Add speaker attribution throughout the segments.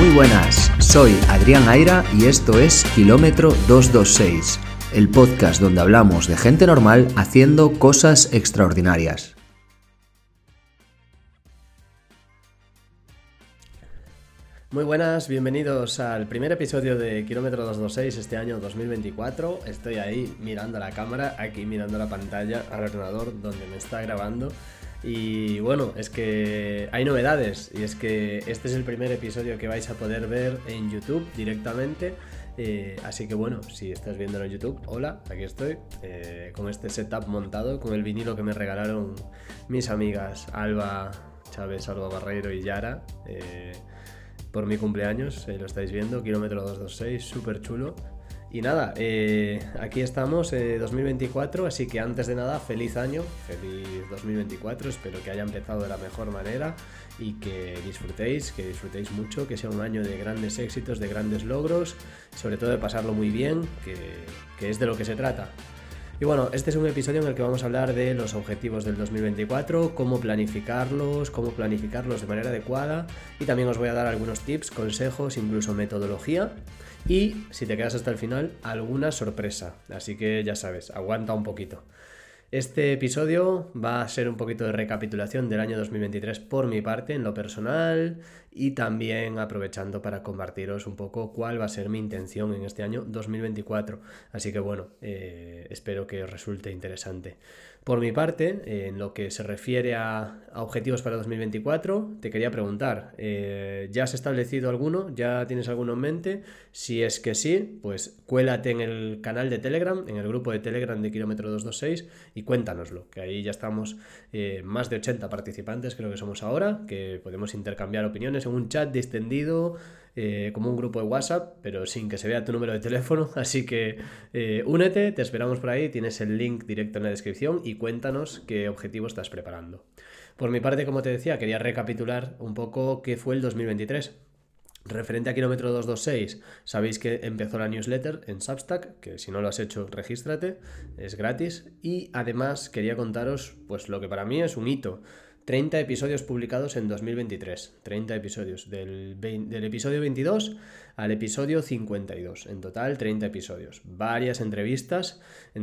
Speaker 1: Muy buenas, soy Adrián Aira y esto es Kilómetro 226, el podcast donde hablamos de gente normal haciendo cosas extraordinarias. Muy buenas, bienvenidos al primer episodio de Kilómetro 226 este año 2024. Estoy ahí mirando la cámara, aquí mirando la pantalla al ordenador donde me está grabando. Y bueno, es que hay novedades y es que este es el primer episodio que vais a poder ver en YouTube directamente. Así que bueno, si estás viéndolo en YouTube, hola, aquí estoy con este setup montado, con el vinilo que me regalaron mis amigas Alba Chávez, Alba Barreiro y Yara por mi cumpleaños. Lo estáis viendo, Kilómetro 226, súper chulo. Y nada, aquí estamos, 2024, así que antes de nada, feliz año, feliz 2024, espero que haya empezado de la mejor manera y que disfrutéis mucho, que sea un año de grandes éxitos, de grandes logros, sobre todo de pasarlo muy bien, que es de lo que se trata. Y bueno, este es un episodio en el que vamos a hablar de los objetivos del 2024, cómo planificarlos de manera adecuada, y también os voy a dar algunos tips, consejos, incluso metodología, y si te quedas hasta el final, alguna sorpresa. Así que ya sabes, aguanta un poquito. Este episodio va a ser un poquito de recapitulación del año 2023 por mi parte, en lo personal, y también aprovechando para compartiros un poco cuál va a ser mi intención en este año 2024. Así que bueno, espero que os resulte interesante. Por mi parte, en lo que se refiere a objetivos para 2024, te quería preguntar, ¿ya has establecido alguno? ¿Ya tienes alguno en mente? Si es que sí, pues cuélate en el canal de Telegram, en el grupo de Telegram de Kilómetro 226 y cuéntanoslo, que ahí ya estamos más de 80 participantes, creo que somos ahora, que podemos intercambiar opiniones en un chat distendido, como un grupo de WhatsApp, pero sin que se vea tu número de teléfono, así que únete, te esperamos por ahí, tienes el link directo en la descripción y cuéntanos qué objetivo estás preparando. Por mi parte, como te decía, quería recapitular un poco qué fue el 2023. Referente a Kilómetro 226, sabéis que empezó la newsletter en Substack, que si no lo has hecho, regístrate, es gratis. Y además quería contaros pues lo que para mí es un hito. 30 episodios publicados en 2023. 30 episodios, del episodio 22 al episodio 52. En total, 30 episodios. Varias entrevistas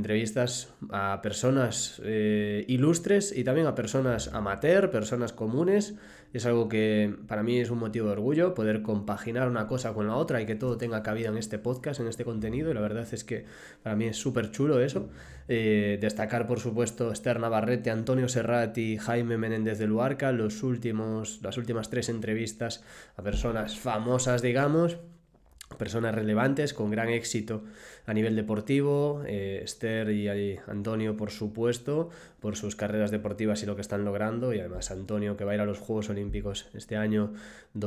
Speaker 1: a personas ilustres y también a personas amateur, personas comunes. Es algo que para mí es un motivo de orgullo, poder compaginar una cosa con la otra y que todo tenga cabida en este podcast, en este contenido. Y la verdad es que para mí es súper chulo eso. Destacar, por supuesto, Esther Navarrete, Antonio Serrat y Jaime Menéndez de Luarca, las últimas 3 entrevistas a personas famosas, digamos, personas relevantes con gran éxito a nivel deportivo. Esther y Antonio, por supuesto, por sus carreras deportivas y lo que están logrando, y además Antonio, que va a ir a los Juegos Olímpicos este año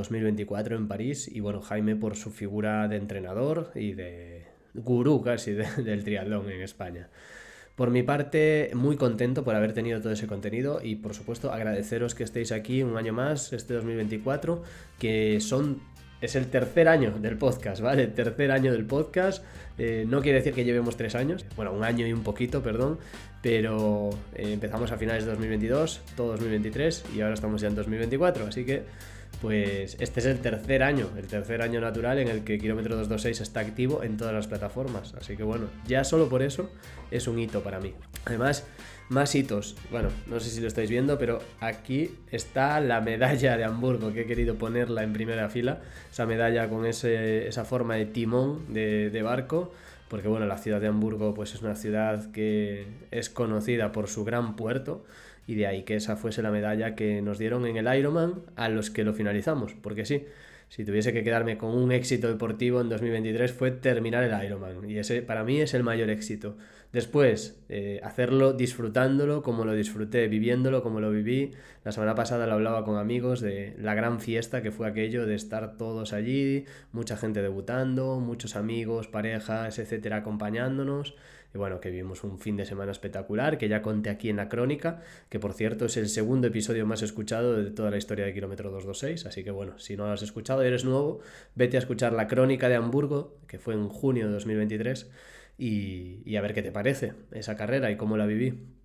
Speaker 1: 2024 en París, y bueno, Jaime por su figura de entrenador y de gurú casi del triatlón en España. Por mi parte, muy contento por haber tenido todo ese contenido y, por supuesto, agradeceros que estéis aquí un año más, este 2024, que es el tercer año del podcast, ¿vale? El tercer año del podcast. No quiere decir que llevemos 3 años, bueno, un año y un poquito, perdón, pero empezamos a finales de 2022, todo 2023 y ahora estamos ya en 2024, así que pues este es el tercer año natural en el que Kilómetro 226 está activo en todas las plataformas, así que bueno, ya solo por eso es un hito para mí. Además, más hitos, bueno, no sé si lo estáis viendo, pero aquí está la medalla de Hamburgo, que he querido ponerla en primera fila, esa medalla con esa forma de timón de barco, porque bueno, la ciudad de Hamburgo pues es una ciudad que es conocida por su gran puerto, y de ahí que esa fuese la medalla que nos dieron en el Ironman a los que lo finalizamos, porque sí, si tuviese que quedarme con un éxito deportivo en 2023 fue terminar el Ironman, y ese para mí es el mayor éxito. Después, hacerlo disfrutándolo como lo disfruté, viviéndolo como lo viví. La semana pasada lo hablaba con amigos de la gran fiesta que fue aquello de estar todos allí, mucha gente debutando, muchos amigos, parejas, etcétera, acompañándonos. Y bueno, que vivimos un fin de semana espectacular, que ya conté aquí en la crónica, que por cierto es el segundo episodio más escuchado de toda la historia de Kilómetro 226, así que bueno, si no lo has escuchado y eres nuevo, vete a escuchar la crónica de Hamburgo, que fue en junio de 2023, y a ver qué te parece esa carrera y cómo la viví.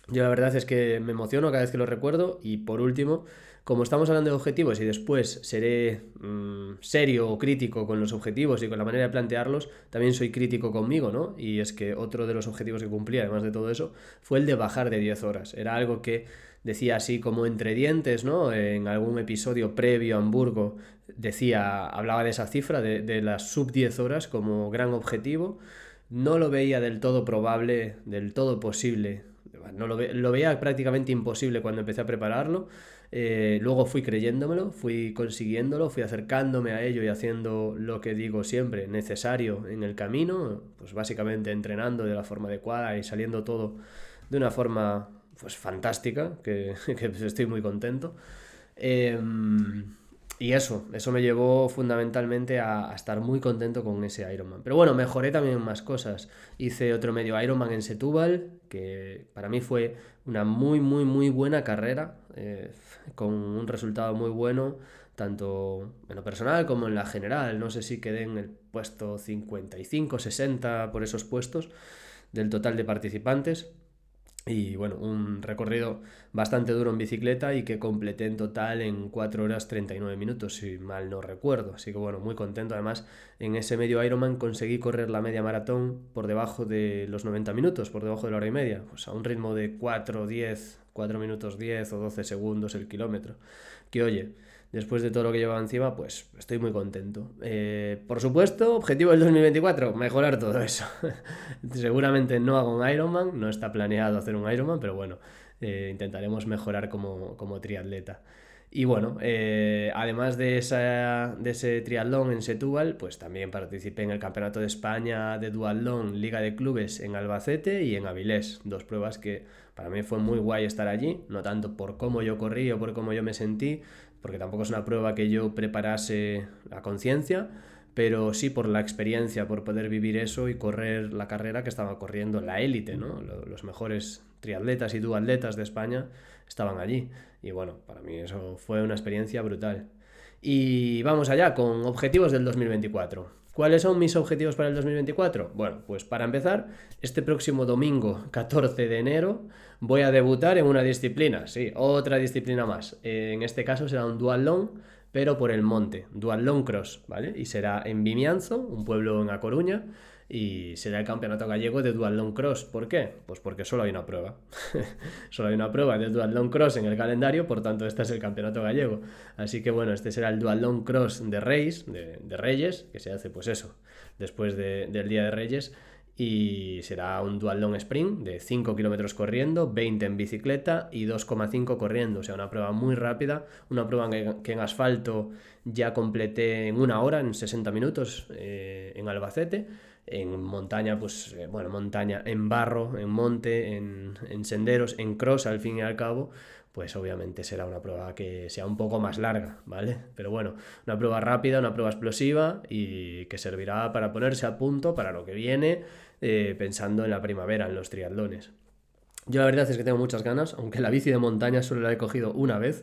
Speaker 1: Yo la verdad es que me emociono cada vez que lo recuerdo y por último, como estamos hablando de objetivos y después seré serio o crítico con los objetivos y con la manera de plantearlos, también soy crítico conmigo, ¿no? Y es que otro de los objetivos que cumplí, además de todo eso, fue el de bajar de 10 horas. Era algo que decía así como entre dientes, ¿no? En algún episodio previo a Hamburgo decía, hablaba de esa cifra, de las sub 10 horas como gran objetivo. No lo veía del todo probable, del todo posible. No lo veía prácticamente imposible cuando empecé a prepararlo. Luego fui creyéndomelo, fui consiguiéndolo, fui acercándome a ello y haciendo lo que digo siempre, necesario en el camino, pues básicamente entrenando de la forma adecuada y saliendo todo de una forma pues fantástica, que estoy muy contento. Eh, y eso me llevó fundamentalmente a estar muy contento con ese Ironman. Pero bueno, mejoré también en más cosas. Hice otro medio Ironman en Setúbal, que para mí fue una muy, muy, muy buena carrera, con un resultado muy bueno, tanto en lo personal como en la general. No sé si quedé en el puesto 55, 60 por esos puestos del total de participantes. Y bueno, un recorrido bastante duro en bicicleta y que completé en total en 4 horas 39 minutos, si mal no recuerdo. Así que bueno, muy contento. Además, en ese medio Ironman conseguí correr la media maratón por debajo de los 90 minutos, por debajo de la hora y media. Pues a un ritmo de 4 minutos 10 o 12 segundos el kilómetro. Que oye, después de todo lo que llevaba encima, pues estoy muy contento. Por supuesto, objetivo del 2024, mejorar todo eso. Seguramente no hago un Ironman, no está planeado hacer un Ironman, pero bueno, intentaremos mejorar como triatleta. Y bueno, además de ese triatlón en Setúbal, pues también participé en el Campeonato de España de Duatlón Liga de Clubes en Albacete y en Avilés, dos pruebas que para mí fue muy guay estar allí, no tanto por cómo yo corrí o por cómo yo me sentí, porque tampoco es una prueba que yo preparase a conciencia, pero sí por la experiencia, por poder vivir eso y correr la carrera que estaba corriendo la élite, ¿no? Los mejores triatletas y duatletas de España estaban allí. Y bueno, para mí eso fue una experiencia brutal. Y vamos allá con objetivos del 2024. ¿Cuáles son mis objetivos para el 2024? Bueno, pues para empezar, este próximo domingo 14 de enero voy a debutar en una disciplina, sí, otra disciplina más. En este caso será un duatlón, pero por el monte, duatlón cross, ¿vale? Y será en Vimianzo, un pueblo en A Coruña, y será el campeonato gallego de duatlón cross. ¿Por qué? Pues porque solo hay una prueba. Solo hay una prueba de duatlón cross en el calendario, por tanto este es el campeonato gallego. Así que bueno, este será el duatlón cross de Reis, de Reyes, que se hace pues eso, después del Día de Reyes. Y será un duatlón sprint de 5 kilómetros corriendo, 20 en bicicleta y 2,5 corriendo. O sea, una prueba muy rápida, una prueba que en asfalto ya completé en una hora, en 60 minutos en Albacete. En montaña, pues bueno, montaña, en barro, en monte, en senderos, en cross al fin y al cabo, pues obviamente será una prueba que sea un poco más larga, ¿vale? Pero bueno, una prueba rápida, una prueba explosiva y que servirá para ponerse a punto para lo que viene, pensando en la primavera, en los triatlones. Yo la verdad es que tengo muchas ganas, aunque la bici de montaña solo la he cogido una vez,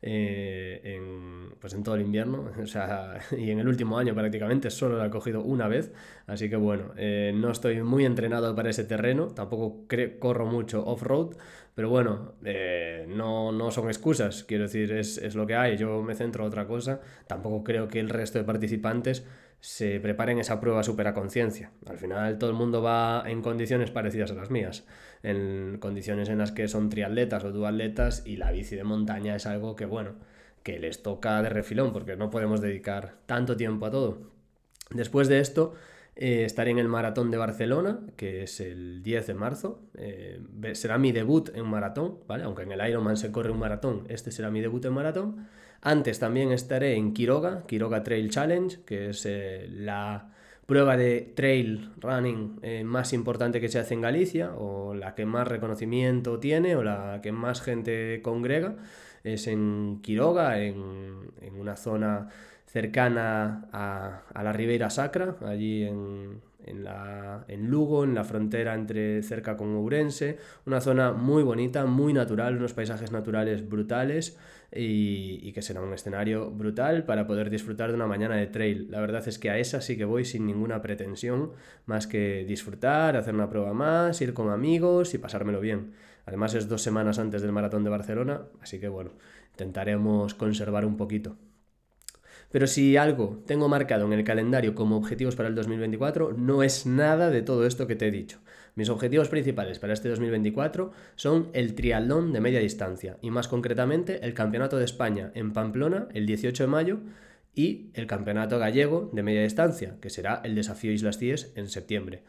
Speaker 1: pues en todo el invierno, o sea, y en el último año prácticamente solo la he cogido una vez, así que bueno, no estoy muy entrenado para ese terreno, tampoco corro mucho off-road, pero bueno, no son excusas, quiero decir, es lo que hay, yo me centro en otra cosa, tampoco creo que el resto de participantes se preparen esa prueba súper a conciencia. Al final todo el mundo va en condiciones parecidas a las mías, en condiciones en las que son triatletas o duatletas y la bici de montaña es algo que, bueno, que les toca de refilón porque no podemos dedicar tanto tiempo a todo. Después de esto, estaré en el Maratón de Barcelona, que es el 10 de marzo. Será mi debut en maratón, ¿vale? Aunque en el Ironman se corre un maratón, este será mi debut en maratón. Antes también estaré en Quiroga, Quiroga Trail Challenge, que es la prueba de trail running más importante que se hace en Galicia, o la que más reconocimiento tiene, o la que más gente congrega. Es en Quiroga, en una zona cercana a la Ribeira Sacra, allí en Lugo, en la frontera cerca con Ourense, una zona muy bonita, muy natural, unos paisajes naturales brutales y que será un escenario brutal para poder disfrutar de una mañana de trail. La verdad es que a esa sí que voy sin ninguna pretensión, más que disfrutar, hacer una prueba más, ir con amigos y pasármelo bien. Además es 2 semanas antes del Maratón de Barcelona, así que bueno, intentaremos conservar un poquito. Pero si algo tengo marcado en el calendario como objetivos para el 2024, no es nada de todo esto que te he dicho. Mis objetivos principales para este 2024 son el triatlón de media distancia y más concretamente el Campeonato de España en Pamplona el 18 de mayo y el Campeonato Gallego de media distancia, que será el Desafío Islas Cíes en septiembre.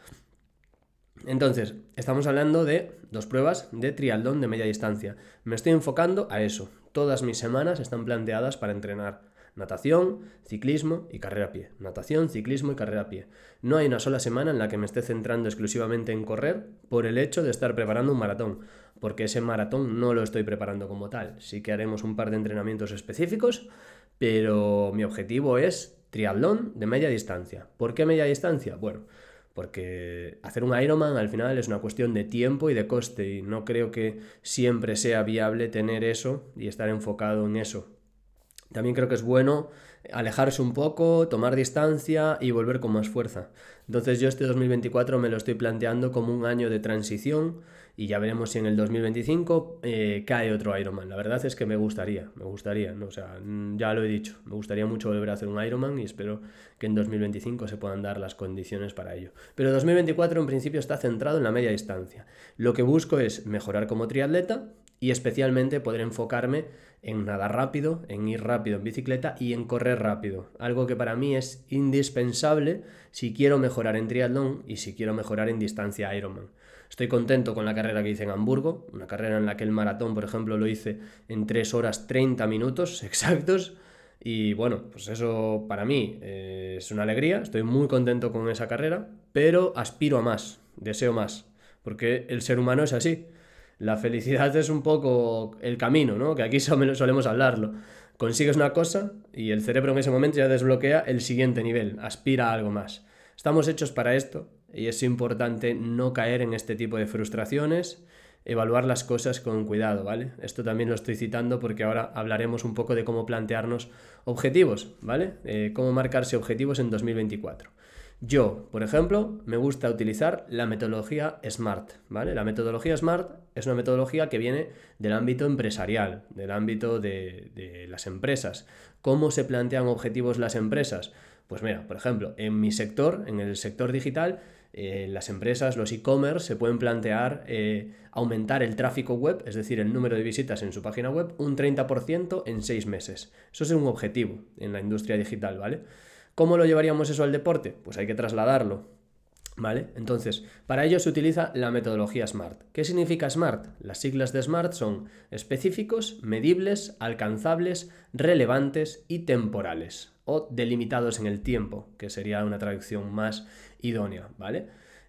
Speaker 1: Entonces, estamos hablando de 2 pruebas de triatlón de media distancia. Me estoy enfocando a eso. Todas mis semanas están planteadas para entrenar natación, ciclismo y carrera a pie. Natación, ciclismo y carrera a pie. No hay una sola semana en la que me esté centrando exclusivamente en correr por el hecho de estar preparando un maratón, porque ese maratón no lo estoy preparando como tal. Sí que haremos un par de entrenamientos específicos, pero mi objetivo es triatlón de media distancia. ¿Por qué media distancia? Bueno, porque hacer un Ironman al final es una cuestión de tiempo y de coste y no creo que siempre sea viable tener eso y estar enfocado en eso. También creo que es bueno alejarse un poco, tomar distancia y volver con más fuerza. Entonces yo este 2024 me lo estoy planteando como un año de transición y ya veremos si en el 2025 cae otro Ironman. La verdad es que me gustaría, ¿no? O sea, ya lo he dicho, me gustaría mucho volver a hacer un Ironman y espero que en 2025 se puedan dar las condiciones para ello. Pero 2024 en principio está centrado en la media distancia. Lo que busco es mejorar como triatleta y especialmente poder enfocarme en nadar rápido, en ir rápido en bicicleta y en correr rápido. Algo que para mí es indispensable si quiero mejorar en triatlón y si quiero mejorar en distancia Ironman. Estoy contento con la carrera que hice en Hamburgo, una carrera en la que el maratón, por ejemplo, lo hice en 3 horas 30 minutos exactos. Y bueno, pues eso para mí es una alegría, estoy muy contento con esa carrera, pero aspiro a más, deseo más, porque el ser humano es así. La felicidad es un poco el camino, ¿no? Que aquí solemos hablarlo. Consigues una cosa y el cerebro en ese momento ya desbloquea el siguiente nivel, aspira a algo más. Estamos hechos para esto y es importante no caer en este tipo de frustraciones, evaluar las cosas con cuidado, ¿vale? Esto también lo estoy citando porque ahora hablaremos un poco de cómo plantearnos objetivos, ¿vale? Cómo marcarse objetivos en 2024. Yo, por ejemplo, me gusta utilizar la metodología SMART, ¿vale? La metodología SMART es una metodología que viene del ámbito empresarial, del ámbito de las empresas. ¿Cómo se plantean objetivos las empresas? Pues mira, por ejemplo, en mi sector, en el sector digital, las empresas, los e-commerce, se pueden plantear aumentar el tráfico web, es decir, el número de visitas en su página web, un 30% en 6 meses. Eso es un objetivo en la industria digital, ¿vale? ¿Cómo lo llevaríamos eso al deporte? Pues hay que trasladarlo, ¿vale? Entonces, para ello se utiliza la metodología SMART. ¿Qué significa SMART? Las siglas de SMART son específicos, medibles, alcanzables, relevantes y temporales, o delimitados en el tiempo, que sería una traducción más idónea, ¿vale?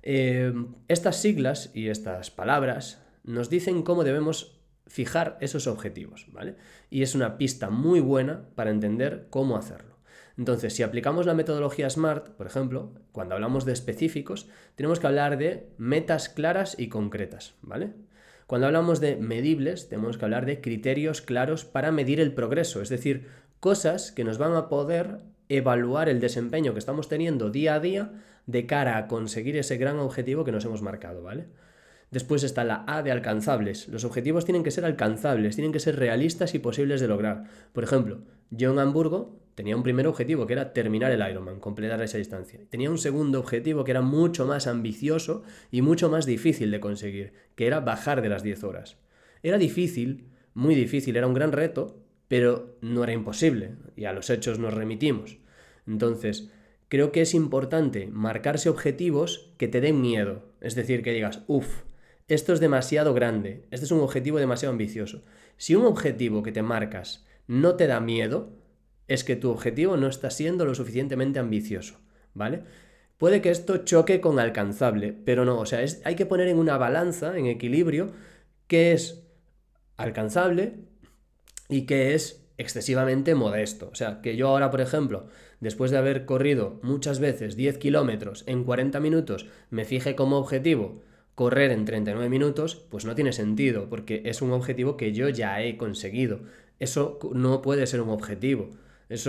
Speaker 1: Estas siglas y estas palabras nos dicen cómo debemos fijar esos objetivos, ¿vale? Y es una pista muy buena para entender cómo hacerlo. Entonces, si aplicamos la metodología SMART, por ejemplo, cuando hablamos de específicos, tenemos que hablar de metas claras y concretas, ¿vale? Cuando hablamos de medibles, tenemos que hablar de criterios claros para medir el progreso, es decir, cosas que nos van a poder evaluar el desempeño que estamos teniendo día a día de cara a conseguir ese gran objetivo que nos hemos marcado, ¿vale? Después está la A de alcanzables. Los objetivos tienen que ser alcanzables, tienen que ser realistas y posibles de lograr. Por ejemplo, yo en Hamburgo tenía un primer objetivo que era terminar el Ironman, completar esa distancia. Tenía un segundo objetivo que era mucho más ambicioso y mucho más difícil de conseguir, que era bajar de las 10 horas. Era difícil, muy difícil, era un gran reto, pero no era imposible, y a los hechos nos remitimos. Entonces, creo que es importante marcarse objetivos que te den miedo, es decir, que digas, esto es demasiado grande, este es un objetivo demasiado ambicioso. Si un objetivo que te marcas no te da miedo, es que tu objetivo no está siendo lo suficientemente ambicioso, ¿vale? Puede que esto choque con alcanzable, pero no, o sea, hay que poner en una balanza, en equilibrio, qué es alcanzable y qué es excesivamente modesto. O sea, que yo ahora, por ejemplo, después de haber corrido muchas veces 10 kilómetros en 40 minutos, me fije como objetivo correr en 39 minutos, pues no tiene sentido, porque es un objetivo que yo ya he conseguido. Eso no puede ser un objetivo. Eso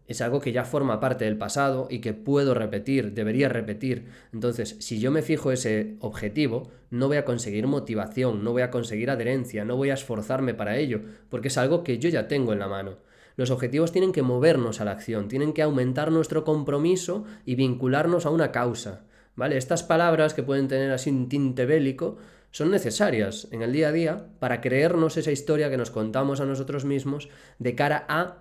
Speaker 1: es algo que ya forma parte del pasado y que puedo repetir, debería repetir. Entonces, si yo me fijo ese objetivo, no voy a conseguir motivación, no voy a conseguir adherencia, no voy a esforzarme para ello, porque es algo que yo ya tengo en la mano. Los objetivos tienen que movernos a la acción, tienen que aumentar nuestro compromiso y vincularnos a una causa, ¿vale? Estas palabras que pueden tener así un tinte bélico son necesarias en el día a día para creernos esa historia que nos contamos a nosotros mismos de cara a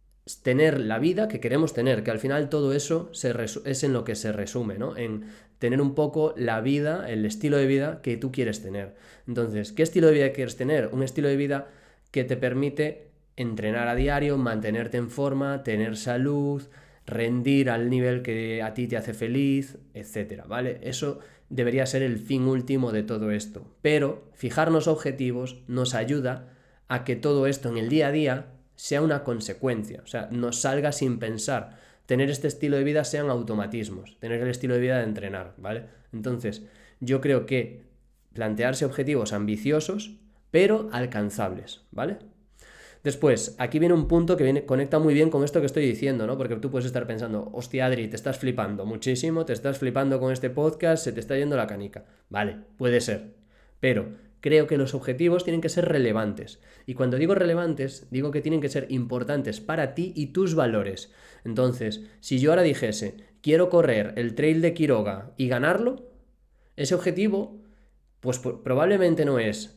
Speaker 1: tener la vida que queremos tener, que al final todo eso es en lo que se resume, ¿no? En tener un poco la vida, el estilo de vida que tú quieres tener. Entonces, ¿qué estilo de vida quieres tener? Un estilo de vida que te permite entrenar a diario, mantenerte en forma, tener salud, rendir al nivel que a ti te hace feliz, etcétera, ¿vale? Eso debería ser el fin último de todo esto. Pero fijarnos objetivos nos ayuda a que todo esto en el día a día sea una consecuencia, o sea, nos salga sin pensar. Tener este estilo de vida sean automatismos, tener el estilo de vida de entrenar, ¿vale? Entonces, yo creo que plantearse objetivos ambiciosos, pero alcanzables, ¿vale? Después, aquí viene un punto que conecta muy bien con esto que estoy diciendo, ¿no? Porque tú puedes estar pensando, hostia, Adri, te estás flipando muchísimo, te estás flipando con este podcast, se te está yendo la canica. Vale, puede ser, pero creo que los objetivos tienen que ser relevantes. Y cuando digo relevantes, digo que tienen que ser importantes para ti y tus valores. Entonces, si yo ahora dijese, quiero correr el Trail de Quiroga y ganarlo, ese objetivo, pues probablemente no es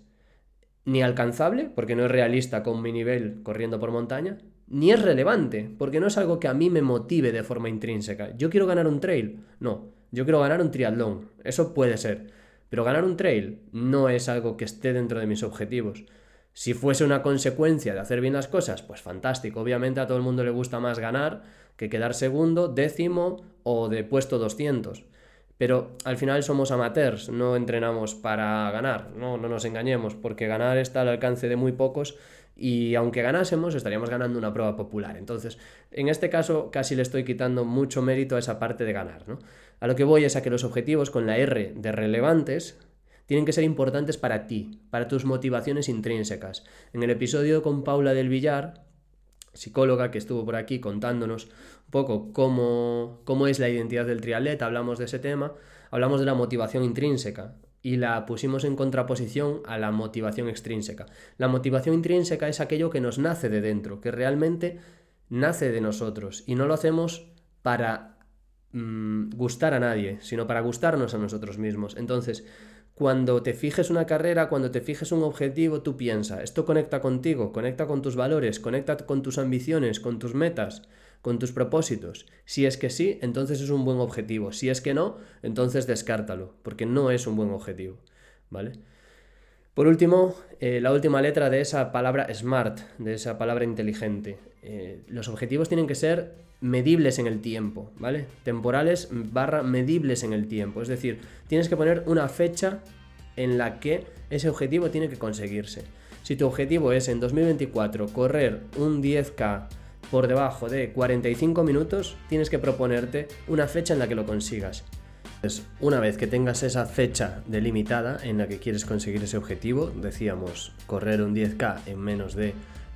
Speaker 1: ni alcanzable, porque no es realista con mi nivel corriendo por montaña, ni es relevante, porque no es algo que a mí me motive de forma intrínseca. ¿Yo quiero ganar un trail? No, yo quiero ganar un triatlón. Eso puede ser. Pero ganar un trail no es algo que esté dentro de mis objetivos. Si fuese una consecuencia de hacer bien las cosas, pues fantástico. Obviamente a todo el mundo le gusta más ganar que quedar segundo, décimo o de puesto 200. Pero al final somos amateurs, no entrenamos para ganar, no nos engañemos, porque ganar está al alcance de muy pocos y aunque ganásemos estaríamos ganando una prueba popular. Entonces, en este caso casi le estoy quitando mucho mérito a esa parte de ganar, ¿no? A lo que voy es a que los objetivos con la R de relevantes tienen que ser importantes para ti, para tus motivaciones intrínsecas. En el episodio con Paula del Villar, psicóloga que estuvo por aquí contándonos un poco cómo es la identidad del triatleta, hablamos de ese tema, hablamos de la motivación intrínseca y la pusimos en contraposición a la motivación extrínseca. La motivación intrínseca es aquello que nos nace de dentro, que realmente nace de nosotros y no lo hacemos para gustar a nadie, sino para gustarnos a nosotros mismos. Entonces, cuando te fijes una carrera, cuando te fijes un objetivo, tú piensa, esto conecta contigo, conecta con tus valores, conecta con tus ambiciones, con tus metas, con tus propósitos. Si es que sí, entonces es un buen objetivo. Si es que no, entonces descártalo, porque no es un buen objetivo, ¿vale? Por último, la última letra de esa palabra SMART, de esa palabra inteligente. Los objetivos tienen que ser medibles en el tiempo, ¿vale? Temporales / medibles en el tiempo. Es decir, tienes que poner una fecha en la que ese objetivo tiene que conseguirse. Si tu objetivo es en 2024 correr un 10K por debajo de 45 minutos, tienes que proponerte una fecha en la que lo consigas. Entonces, una vez que tengas esa fecha delimitada en la que quieres conseguir ese objetivo, decíamos correr un 10K en menos de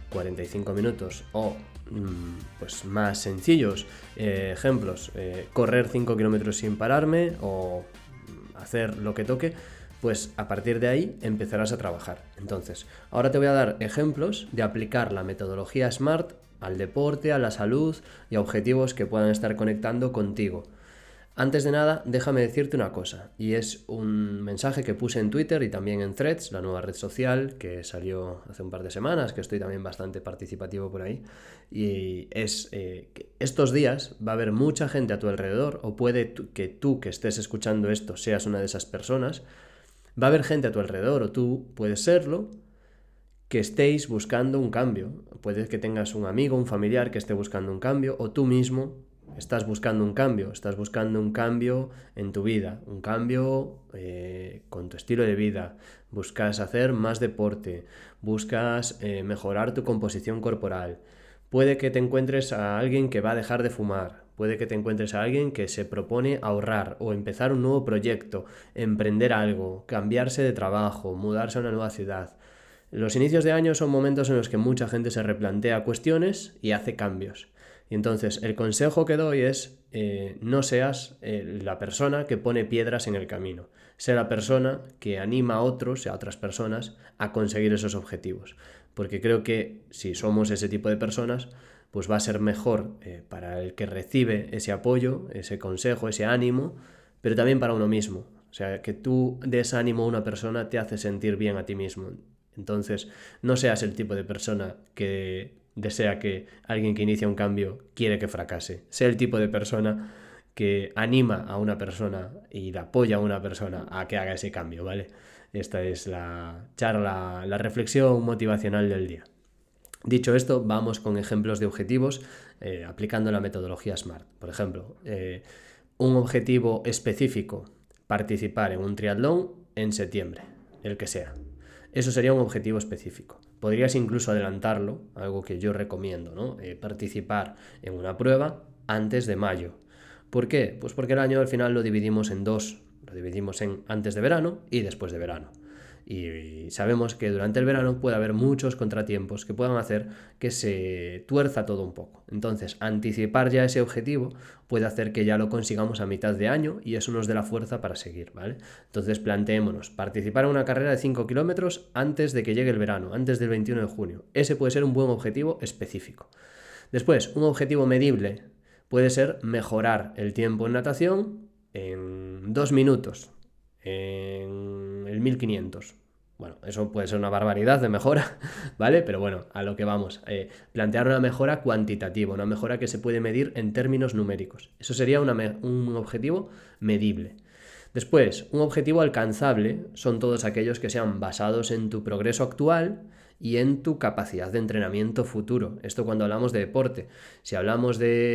Speaker 1: 45 minutos o pues más sencillos ejemplos, correr 5 kilómetros sin pararme o hacer lo que toque, pues a partir de ahí empezarás a trabajar. Entonces, ahora te voy a dar ejemplos de aplicar la metodología SMART al deporte, a la salud y a objetivos que puedan estar conectando contigo. Antes de nada, déjame decirte una cosa, y es un mensaje que puse en Twitter y también en Threads, la nueva red social que salió hace un par de semanas, que estoy también bastante participativo por ahí, y es que estos días va a haber mucha gente a tu alrededor, o puede que tú que estés escuchando esto seas una de esas personas, va a haber gente a tu alrededor, o tú puedes serlo, que estéis buscando un cambio. Puede que tengas un amigo, un familiar que esté buscando un cambio, o tú mismo estás buscando un cambio en tu vida, un cambio con tu estilo de vida, buscas hacer más deporte, buscas mejorar tu composición corporal, puede que te encuentres a alguien que va a dejar de fumar, puede que te encuentres a alguien que se propone ahorrar o empezar un nuevo proyecto, emprender algo, cambiarse de trabajo, mudarse a una nueva ciudad. Los inicios de año son momentos en los que mucha gente se replantea cuestiones y hace cambios. Y entonces el consejo que doy es no seas la persona que pone piedras en el camino. Sé la persona que anima a otros, a otras personas, a conseguir esos objetivos. Porque creo que si somos ese tipo de personas, pues va a ser mejor para el que recibe ese apoyo, ese consejo, ese ánimo, pero también para uno mismo. O sea, que tú des ánimo a una persona te hace sentir bien a ti mismo. Entonces, no seas el tipo de persona que desea que alguien que inicia un cambio quiere que fracase. Sea el tipo de persona que anima a una persona y la apoya a una persona a que haga ese cambio, ¿vale? Esta es la charla, la reflexión motivacional del día. Dicho esto, vamos con ejemplos de objetivos aplicando la metodología SMART. Por ejemplo, un objetivo específico, participar en un triatlón en septiembre, el que sea. Eso sería un objetivo específico. Podrías incluso adelantarlo, algo que yo recomiendo, ¿no? Participar en una prueba antes de mayo. ¿Por qué? Pues porque el año al final lo dividimos en dos. Lo dividimos en antes de verano y después de verano. Y sabemos que durante el verano puede haber muchos contratiempos que puedan hacer que se tuerza todo un poco. Entonces, anticipar ya ese objetivo puede hacer que ya lo consigamos a mitad de año y eso nos dé la fuerza para seguir, ¿vale? Entonces, planteémonos, participar en una carrera de 5 kilómetros antes de que llegue el verano, antes del 21 de junio. Ese puede ser un buen objetivo específico. Después, un objetivo medible puede ser mejorar el tiempo en natación en 2 minutos en el 1500. Bueno, eso puede ser una barbaridad de mejora, ¿vale? Pero bueno, a lo que vamos. Plantear una mejora cuantitativa, una mejora que se puede medir en términos numéricos. Eso sería un objetivo medible. Después, un objetivo alcanzable son todos aquellos que sean basados en tu progreso actual y en tu capacidad de entrenamiento futuro. Esto cuando hablamos de deporte. Si hablamos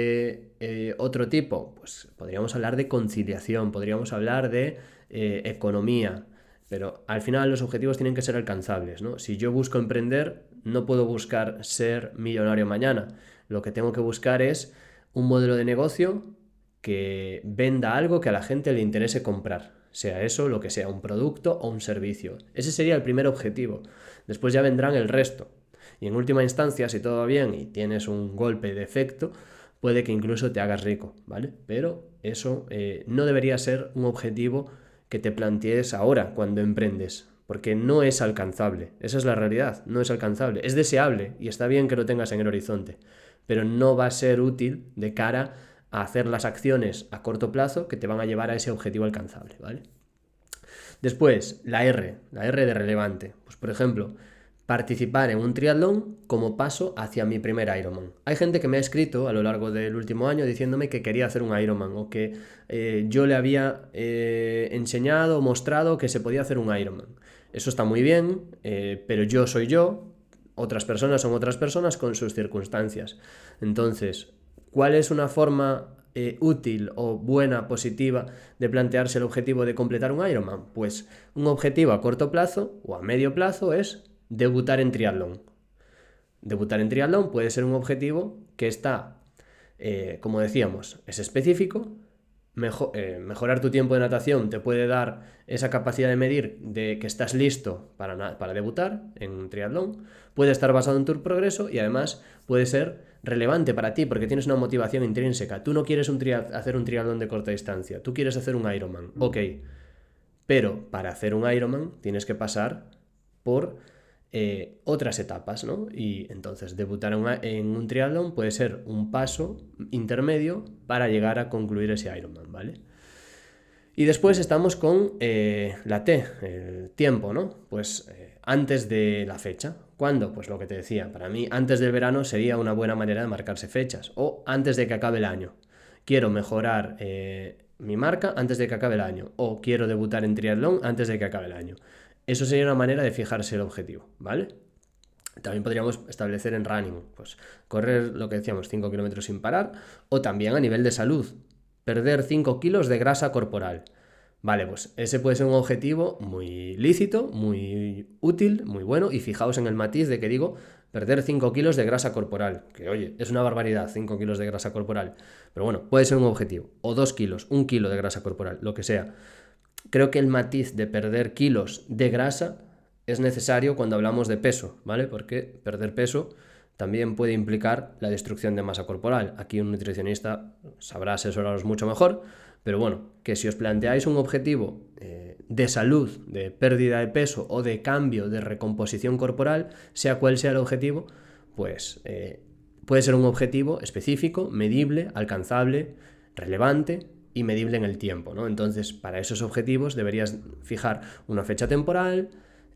Speaker 1: de otro tipo, pues podríamos hablar de conciliación, podríamos hablar de economía, pero al final los objetivos tienen que ser alcanzables, ¿no? Si yo busco emprender, no puedo buscar ser millonario mañana. Lo que tengo que buscar es un modelo de negocio que venda algo que a la gente le interese comprar, sea eso lo que sea, un producto o un servicio. Ese sería el primer objetivo. Después ya vendrán el resto. Y en última instancia, si todo va bien y tienes un golpe de efecto, puede que incluso te hagas rico, ¿vale? Pero eso no debería ser un objetivo que te plantees ahora cuando emprendes, porque no es alcanzable. Esa es la realidad, no es alcanzable. Es deseable y está bien que lo tengas en el horizonte, pero no va a ser útil de cara a hacer las acciones a corto plazo que te van a llevar a ese objetivo alcanzable, ¿vale? Después, la R de relevante. Pues por ejemplo, participar en un triatlón como paso hacia mi primer Ironman. Hay gente que me ha escrito a lo largo del último año diciéndome que quería hacer un Ironman o que yo le había enseñado o mostrado que se podía hacer un Ironman. Eso está muy bien, pero yo soy yo, otras personas son otras personas con sus circunstancias. Entonces, ¿cuál es una forma útil o buena, positiva de plantearse el objetivo de completar un Ironman? Pues un objetivo a corto plazo o a medio plazo es debutar en triatlón. Debutar en triatlón puede ser un objetivo que está, como decíamos, es específico. Mejorar tu tiempo de natación te puede dar esa capacidad de medir de que estás listo para debutar en un triatlón. Puede estar basado en tu progreso y además puede ser relevante para ti porque tienes una motivación intrínseca. Tú no quieres hacer un triatlón de corta distancia, tú quieres hacer un Ironman, ok. Pero para hacer un Ironman tienes que pasar por otras etapas, ¿no? Y entonces debutar en un triatlón puede ser un paso intermedio para llegar a concluir ese Ironman, ¿vale? Y después estamos con la T, el tiempo, ¿no? Pues antes de la fecha. ¿Cuándo? Pues lo que te decía, para mí antes del verano sería una buena manera de marcarse fechas, o antes de que acabe el año. Quiero mejorar mi marca antes de que acabe el año, o quiero debutar en triatlón antes de que acabe el año. Eso sería una manera de fijarse el objetivo, ¿vale? También podríamos establecer en running, pues correr lo que decíamos, 5 kilómetros sin parar, o también a nivel de salud, perder 5 kilos de grasa corporal. Vale, pues ese puede ser un objetivo muy lícito, muy útil, muy bueno, y fijaos en el matiz de que digo perder 5 kilos de grasa corporal, que oye, es una barbaridad, 5 kilos de grasa corporal, pero bueno, puede ser un objetivo, o 2 kilos, 1 kilo de grasa corporal, lo que sea. Creo que el matiz de perder kilos de grasa es necesario cuando hablamos de peso, ¿vale? Porque perder peso también puede implicar la destrucción de masa corporal. Aquí un nutricionista sabrá asesoraros mucho mejor, pero bueno, que si os planteáis un objetivo de salud, de pérdida de peso o de cambio, de recomposición corporal, sea cual sea el objetivo, pues puede ser un objetivo específico, medible, alcanzable, relevante y medible en el tiempo, ¿no? Entonces, para esos objetivos deberías fijar una fecha temporal,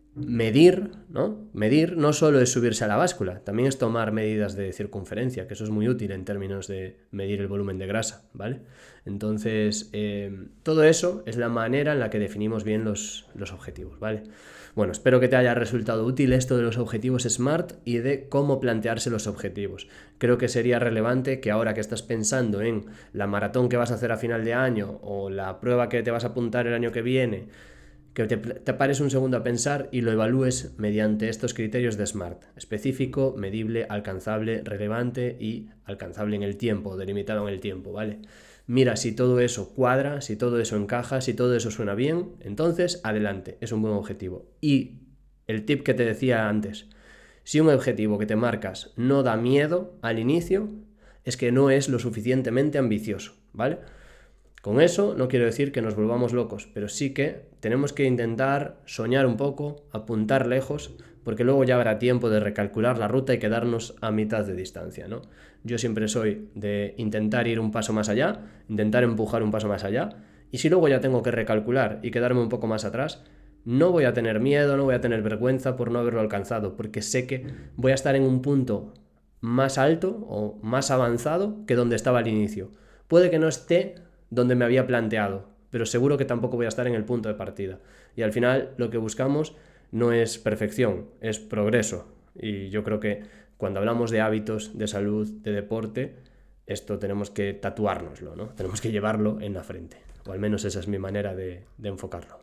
Speaker 1: medir, ¿no? Medir no solo es subirse a la báscula, también es tomar medidas de circunferencia, que eso es muy útil en términos de medir el volumen de grasa, ¿vale? Entonces, todo eso es la manera en la que definimos bien los objetivos, ¿vale? Bueno, espero que te haya resultado útil esto de los objetivos SMART y de cómo plantearse los objetivos. Creo que sería relevante que ahora que estás pensando en la maratón que vas a hacer a final de año o la prueba que te vas a apuntar el año que viene, que te pares un segundo a pensar y lo evalúes mediante estos criterios de SMART: específico, medible, alcanzable, relevante y alcanzable en el tiempo, delimitado en el tiempo, ¿vale? Mira si todo eso cuadra, si todo eso encaja, si todo eso suena bien, entonces adelante, es un buen objetivo. Y el tip que te decía antes: si un objetivo que te marcas no da miedo al inicio, es que no es lo suficientemente ambicioso, ¿vale? Con eso no quiero decir que nos volvamos locos, pero sí que tenemos que intentar soñar un poco, apuntar lejos, porque luego ya habrá tiempo de recalcular la ruta y quedarnos a mitad de distancia, ¿no? Yo siempre soy de intentar ir un paso más allá, intentar empujar un paso más allá, y si luego ya tengo que recalcular y quedarme un poco más atrás, no voy a tener miedo, no voy a tener vergüenza por no haberlo alcanzado, porque sé que voy a estar en un punto más alto o más avanzado que donde estaba al inicio. Puede que no esté donde me había planteado, pero seguro que tampoco voy a estar en el punto de partida. Y al final lo que buscamos no es perfección, es progreso. Y yo creo que cuando hablamos de hábitos, de salud, de deporte, esto tenemos que tatuárnoslo, ¿no? Tenemos que llevarlo en la frente. O al menos esa es mi manera de enfocarlo.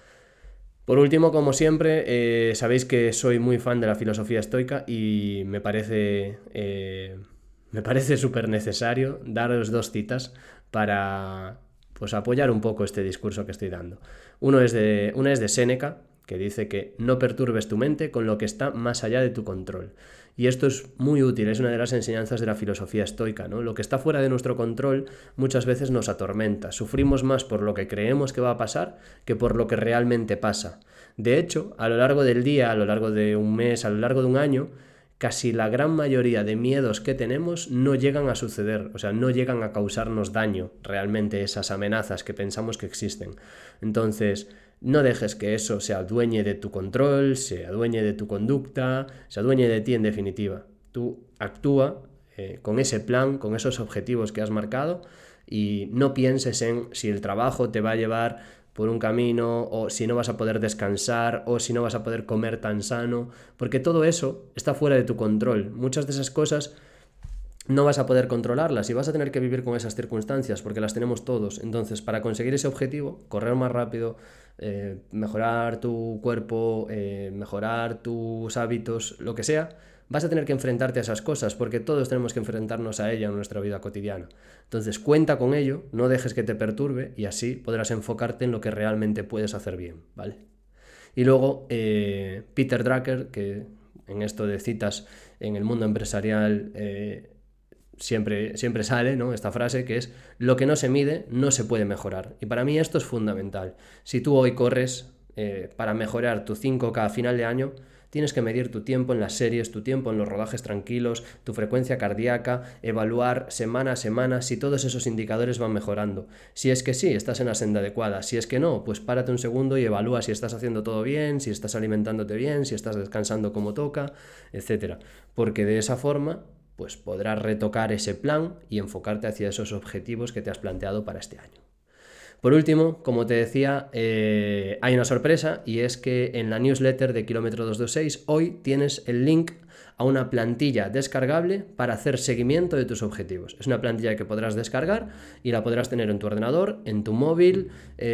Speaker 1: Por último, como siempre, sabéis que soy muy fan de la filosofía estoica y me parece súper necesario daros dos citas para pues apoyar un poco este discurso que estoy dando. Una es de Séneca, que dice que no perturbes tu mente con lo que está más allá de tu control. Y esto es muy útil, es una de las enseñanzas de la filosofía estoica, ¿no? Lo que está fuera de nuestro control muchas veces nos atormenta. Sufrimos más por lo que creemos que va a pasar que por lo que realmente pasa. De hecho, a lo largo del día, a lo largo de un mes, a lo largo de un año, casi la gran mayoría de miedos que tenemos no llegan a suceder, o sea, no llegan a causarnos daño realmente, esas amenazas que pensamos que existen. Entonces, no dejes que eso se adueñe de tu control, se adueñe de tu conducta, se adueñe de ti en definitiva. Tú actúa con ese plan, con esos objetivos que has marcado y no pienses en si el trabajo te va a llevar por un camino, o si no vas a poder descansar, o si no vas a poder comer tan sano, porque todo eso está fuera de tu control. Muchas de esas cosas no vas a poder controlarlas y vas a tener que vivir con esas circunstancias porque las tenemos todos. Entonces, para conseguir ese objetivo, correr más rápido, mejorar tu cuerpo, mejorar tus hábitos, lo que sea, vas a tener que enfrentarte a esas cosas porque todos tenemos que enfrentarnos a ellas en nuestra vida cotidiana. Entonces, cuenta con ello, no dejes que te perturbe y así podrás enfocarte en lo que realmente puedes hacer bien, ¿vale? Y luego, Peter Drucker, que en esto de citas en el mundo empresarial siempre sale, ¿no?, esta frase que es: lo que no se mide no se puede mejorar. Y para mí esto es fundamental. Si tú hoy corres para mejorar tu 5K a final de año, tienes que medir tu tiempo en las series, tu tiempo en los rodajes tranquilos, tu frecuencia cardíaca, evaluar semana a semana si todos esos indicadores van mejorando. Si es que sí, estás en la senda adecuada. Si es que no, pues párate un segundo y evalúa si estás haciendo todo bien, si estás alimentándote bien, si estás descansando como toca, etc. Porque de esa forma pues podrás retocar ese plan y enfocarte hacia esos objetivos que te has planteado para este año. Por último, como te decía, hay una sorpresa, y es que en la newsletter de Kilómetro 226 hoy tienes el link a una plantilla descargable para hacer seguimiento de tus objetivos. Es una plantilla que podrás descargar y la podrás tener en tu ordenador, en tu móvil,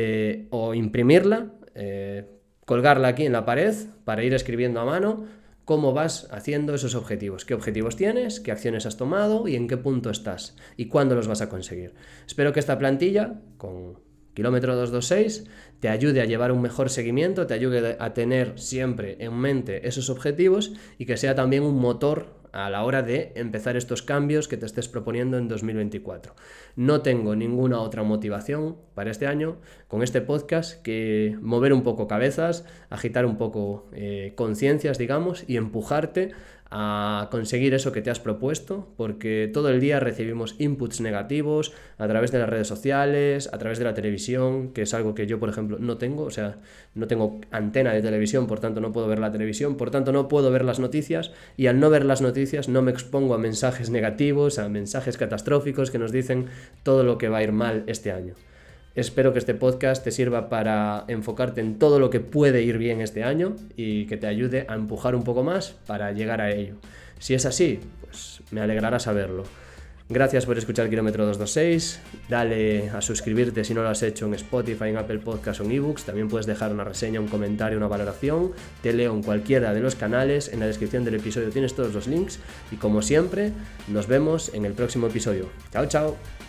Speaker 1: o imprimirla, colgarla aquí en la pared para ir escribiendo a mano cómo vas haciendo esos objetivos, qué objetivos tienes, qué acciones has tomado y en qué punto estás y cuándo los vas a conseguir. Espero que esta plantilla, con Kilómetro 226, te ayude a llevar un mejor seguimiento, te ayude a tener siempre en mente esos objetivos y que sea también un motor a la hora de empezar estos cambios que te estés proponiendo en 2024. No tengo ninguna otra motivación para este año con este podcast que mover un poco cabezas, agitar un poco conciencias, digamos, y empujarte a conseguir eso que te has propuesto, porque todo el día recibimos inputs negativos a través de las redes sociales, a través de la televisión, que es algo que yo, por ejemplo, no tengo, o sea, no tengo antena de televisión, por tanto no puedo ver la televisión, por tanto no puedo ver las noticias, y al no ver las noticias no me expongo a mensajes negativos, a mensajes catastróficos que nos dicen todo lo que va a ir mal este año. Espero que este podcast te sirva para enfocarte en todo lo que puede ir bien este año y que te ayude a empujar un poco más para llegar a ello. Si es así, pues me alegrará saberlo. Gracias por escuchar Kilómetro 226, dale a suscribirte si no lo has hecho en Spotify, en Apple Podcasts o en eBooks, también puedes dejar una reseña, un comentario, una valoración, te leo en cualquiera de los canales, en la descripción del episodio tienes todos los links y como siempre, nos vemos en el próximo episodio. ¡Chao, chao!